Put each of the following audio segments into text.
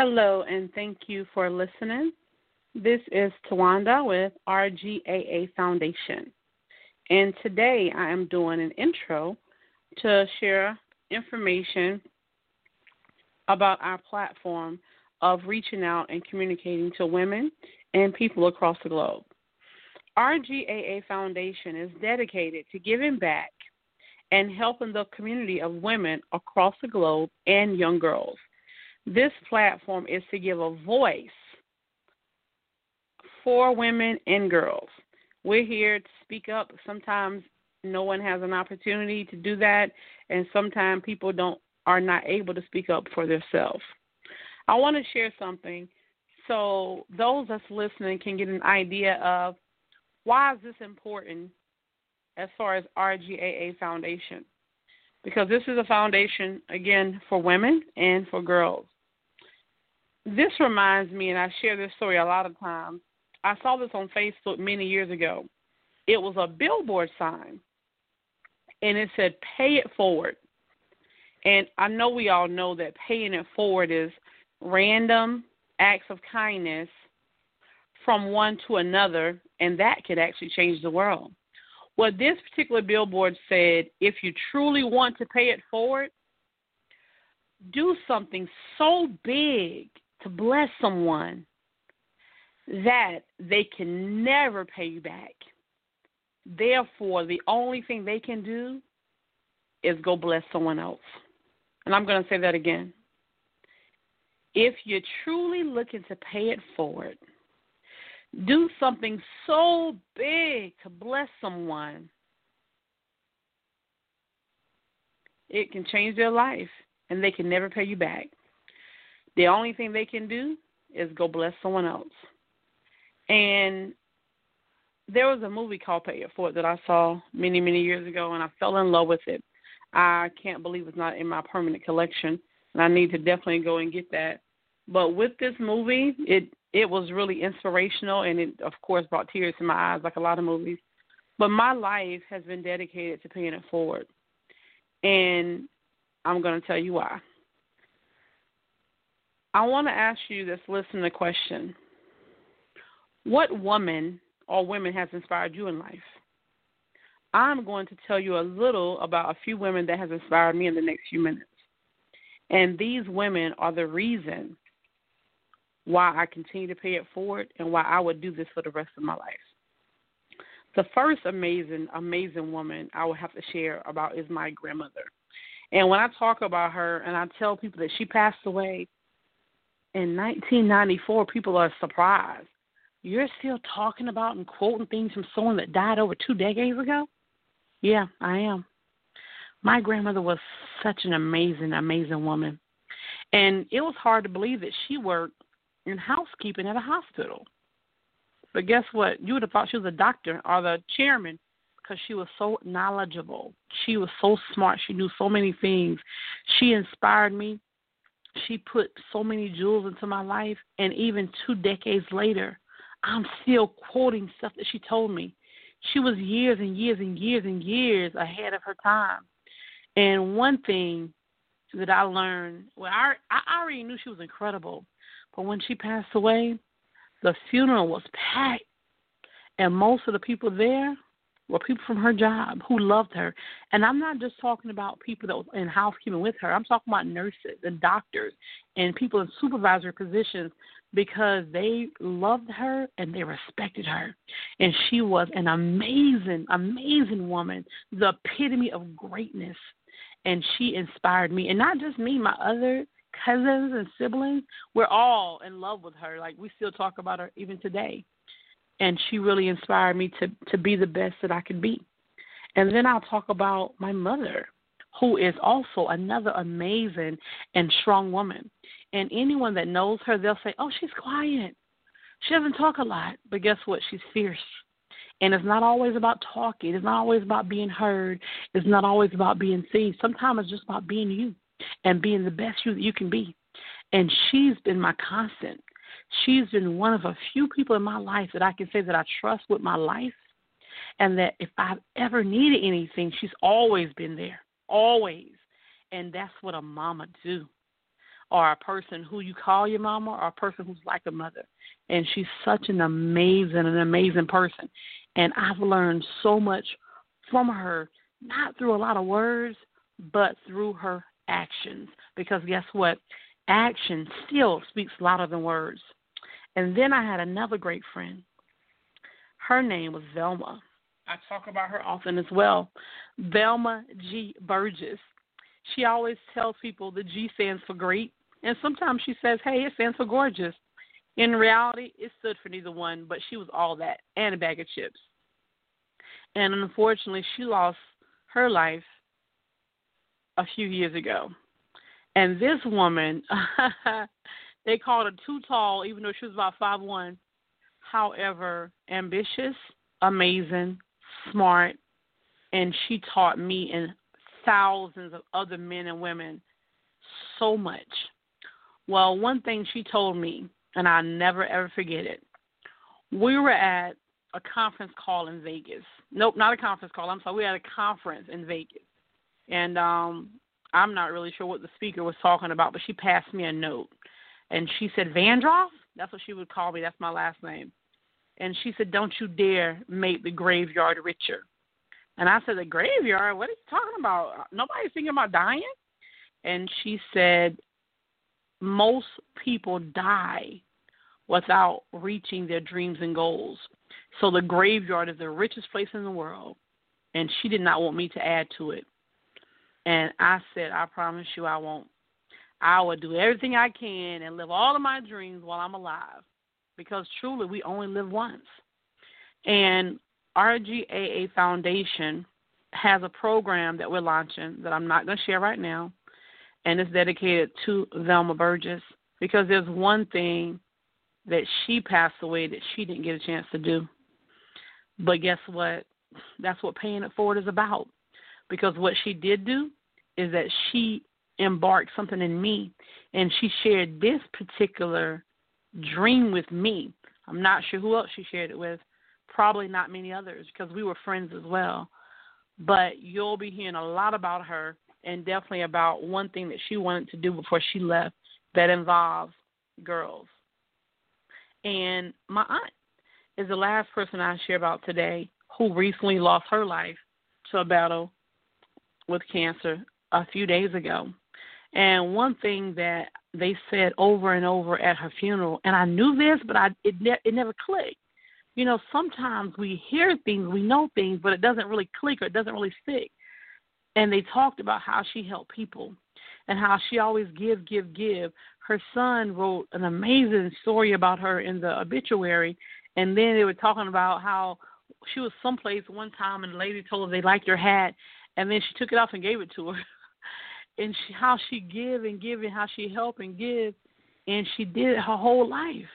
Hello, and thank you for listening. This is Tawanda with RGAA Foundation. And today I am doing an intro to share information about our platform of reaching out and communicating to women and people across the globe. RGAA Foundation is dedicated to giving back and helping the community of women across the globe and young girls. This platform is to give a voice for women and girls. We're here to speak up. Sometimes no one has an opportunity to do that, and sometimes people are not able to speak up for themselves. I want to share something so those that's listening can get an idea of why is this important as far as RGAA Foundation. Because this is a foundation, again, for women and for girls. This reminds me, and I share this story a lot of times, I saw this on Facebook many years ago. It was a billboard sign, and it said, "Pay it forward." And I know we all know that paying it forward is random acts of kindness from one to another, and that could actually change the world. Well, this particular billboard said, if you truly want to pay it forward, do something so big to bless someone that they can never pay you back. Therefore, the only thing they can do is go bless someone else. And I'm going to say that again. If you're truly looking to pay it forward, do something so big to bless someone, it can change their life, and they can never pay you back. The only thing they can do is go bless someone else. And there was a movie called Pay It Forward that I saw many, many years ago, and I fell in love with it. I can't believe it's not in my permanent collection, and I need to definitely go and get that. But with this movie, it was really inspirational, and it, of course, brought tears to my eyes like a lot of movies. But my life has been dedicated to paying it forward, and I'm going to tell you why. I want to ask you that's listening a question. What woman or women has inspired you in life? I'm going to tell you a little about a few women that has inspired me in the next few minutes. And these women are the reason why I continue to pay it forward and why I would do this for the rest of my life. The first amazing, amazing woman I will have to share about is my grandmother. And when I talk about her and I tell people that she passed away in 1994, people are surprised. You're still talking about and quoting things from someone that died over 2 decades ago? Yeah, I am. My grandmother was such an amazing, amazing woman. And it was hard to believe that she worked in housekeeping at a hospital. But guess what? You would have thought she was a doctor or the chairman because she was so knowledgeable. She was so smart. She knew so many things. She inspired me. She put so many jewels into my life. And even 2 decades later, I'm still quoting stuff that she told me. She was years and years and years and years ahead of her time. And one thing that I learned, well, I already knew she was incredible. But when she passed away, the funeral was packed. And most of the people there were people from her job who loved her. And I'm not just talking about people that was in housekeeping with her. I'm talking about nurses and doctors and people in supervisory positions because they loved her and they respected her. And she was an amazing, amazing woman, the epitome of greatness. And she inspired me. And not just me, my other cousins and siblings, we're all in love with her. Like, we still talk about her even today. And she really inspired me to be the best that I could be. And then I'll talk about my mother, who is also another amazing and strong woman. And anyone that knows her, they'll say, oh, she's quiet. She doesn't talk a lot. But guess what? She's fierce. And it's not always about talking. It's not always about being heard. It's not always about being seen. Sometimes it's just about being you and being the best you that you can be. And she's been my constant. She's been one of a few people in my life that I can say that I trust with my life, and that if I've ever needed anything, she's always been there, always. And that's what a mama do. or a person who you call your mama or a person who's like a mother. And she's such an amazing person. And I've learned so much from her, not through a lot of words, but through her actions. Because guess what? Action still speaks louder than words. And then I had another great friend. Her name was Velma. I talk about her often as well. Velma G. Burgess. She always tells people the G stands for great. And sometimes she says, hey, it stands for gorgeous. In reality, it stood for neither one, but she was all that and a bag of chips. And unfortunately, she lost her life a few years ago. And this woman, they called her too tall, even though she was about 5'1". However, ambitious, amazing, smart, and she taught me and thousands of other men and women so much. Well, one thing she told me, and I'll never, ever forget it. We were at a conference call in Vegas. Nope, not a conference call. I'm sorry. We had a conference in Vegas. And I'm not really sure what the speaker was talking about, but she passed me a note. And she said, Vandross? That's what she would call me. That's my last name. And she said, don't you dare make the graveyard richer. And I said, the graveyard? What are you talking about? Nobody's thinking about dying? And she said, most people die without reaching their dreams and goals. So the graveyard is the richest place in the world. And she did not want me to add to it. And I said, I promise you I won't. I will do everything I can and live all of my dreams while I'm alive. Because truly, we only live once. And RGAA Foundation has a program that we're launching that I'm not going to share right now. And it's dedicated to Velma Burgess. Because there's one thing that she passed away that she didn't get a chance to do. But guess what? That's what paying it forward is about. Because what she did do is that she embarked something in me, and she shared this particular dream with me. I'm not sure who else she shared it with. Probably not many others, because we were friends as well. But you'll be hearing a lot about her, and definitely about one thing that she wanted to do before she left that involves girls. And my aunt is the last person I share about today who recently lost her life to a battle with cancer a few days ago. And one thing that they said over and over at her funeral, and I knew this, but it never clicked. You know, sometimes we hear things, we know things, but it doesn't really click or it doesn't really stick. And they talked about how she helped people and how she always give. Her son wrote an amazing story about her in the obituary, and then they were talking about how she was someplace one time and the lady told her they liked her hat, and then she took it off and gave it to her. And how she give and how she help and give, and she did it her whole life.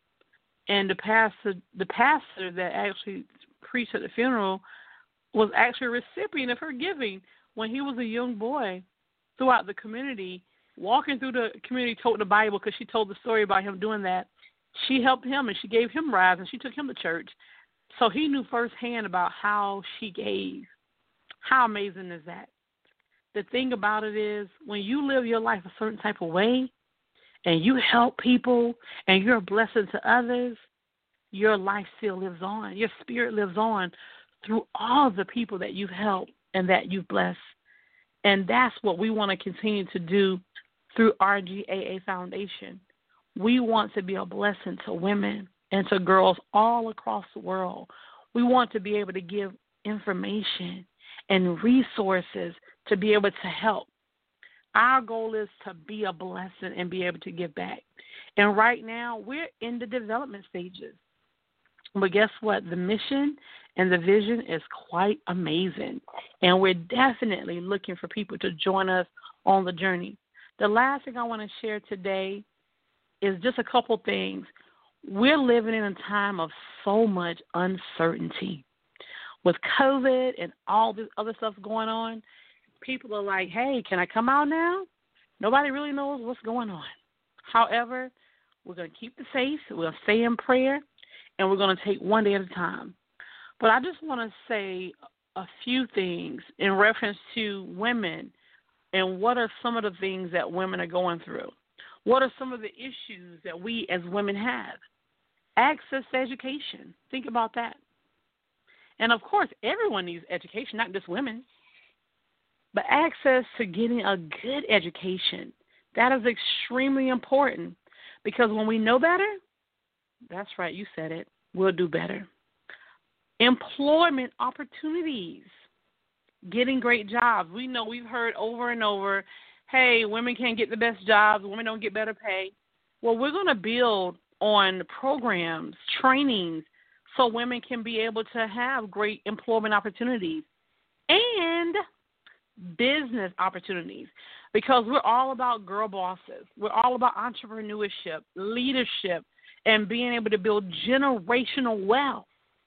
And the pastor that actually preached at the funeral was actually a recipient of her giving when he was a young boy. Throughout the community, walking through the community, told the Bible because she told the story about him doing that. She helped him and she gave him rides and she took him to church. So he knew firsthand about how she gave. How amazing is that? The thing about it is when you live your life a certain type of way and you help people and you're a blessing to others, your life still lives on. Your spirit lives on through all the people that you've helped and that you've blessed. And that's what we want to continue to do through RGAA Foundation. We want to be a blessing to women and to girls all across the world. We want to be able to give information and resources to be able to help. Our goal is to be a blessing and be able to give back. And right now, we're in the development stages. But guess what? The mission and the vision is quite amazing. And we're definitely looking for people to join us on the journey. The last thing I want to share today is just a couple things. We're living in a time of so much uncertainty. With COVID and all this other stuff going on, people are like, hey, can I come out now? Nobody really knows what's going on. However, we're going to keep the faith, we're going to stay in prayer, and we're going to take one day at a time. But I just want to say a few things in reference to women and what are some of the things that women are going through. What are some of the issues that we as women have? Access to education. Think about that. And, of course, everyone needs education, not just women. But access to getting a good education, that is extremely important because when we know better, that's right, you said it, we'll do better. Employment opportunities, getting great jobs. We know we've heard over and over, hey, women can't get the best jobs, women don't get better pay. Well, we're going to build on programs, trainings, so women can be able to have great employment opportunities and business opportunities because we're all about girl bosses. We're all about entrepreneurship, leadership, and being able to build generational wealth.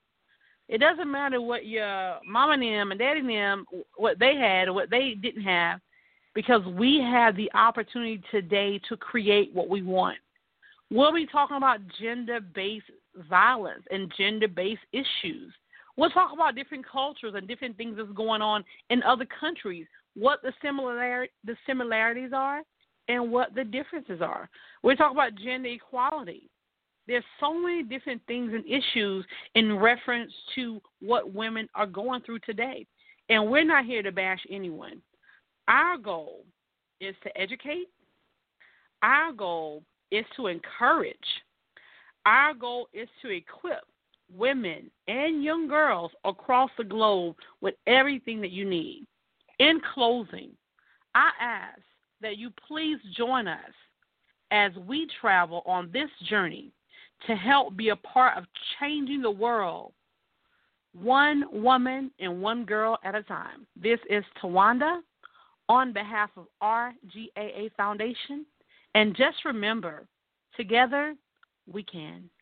It doesn't matter what your mama and them and daddy and them, what they had or what they didn't have, because we have the opportunity today to create what we want. We'll be talking about gender-based violence and gender-based issues. We'll talk about different cultures and different things that's going on in other countries, what the similarities are and what the differences are. We'll talk about gender equality. There's so many different things and issues in reference to what women are going through today. And we're not here to bash anyone. Our goal is to educate. Our goal is to encourage. Our goal is to equip women and young girls across the globe with everything that you need. In closing, I ask that you please join us as we travel on this journey to help be a part of changing the world, one woman and one girl at a time. This is Tawanda on behalf of RGAA Foundation. And just remember, together we can.